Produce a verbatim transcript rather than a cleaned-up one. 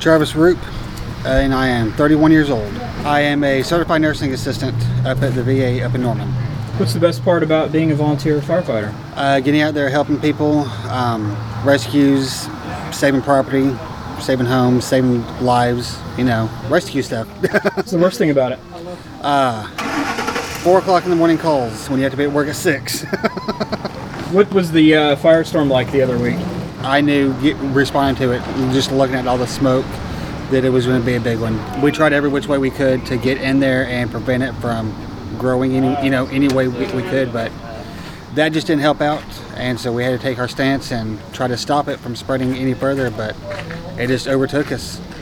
Travis Roop, and I am thirty-one years old. I am a certified nursing assistant up at the V A up in Norman. What's the best part about being a volunteer firefighter? Uh, getting out there, helping people, um, rescues, saving property, saving homes, saving lives, you know, rescue stuff. What's the worst thing about it? Uh, four o'clock in the morning calls when you have to be at work at six. What was the uh, firestorm like the other week? I knew, get, responding to it, just looking at all the smoke, that it was going to be a big one. We tried every which way we could to get in there and prevent it from growing any, you know, any way we, we could, but that just didn't help out, and so we had to take our stance and try to stop it from spreading any further, but it just overtook us.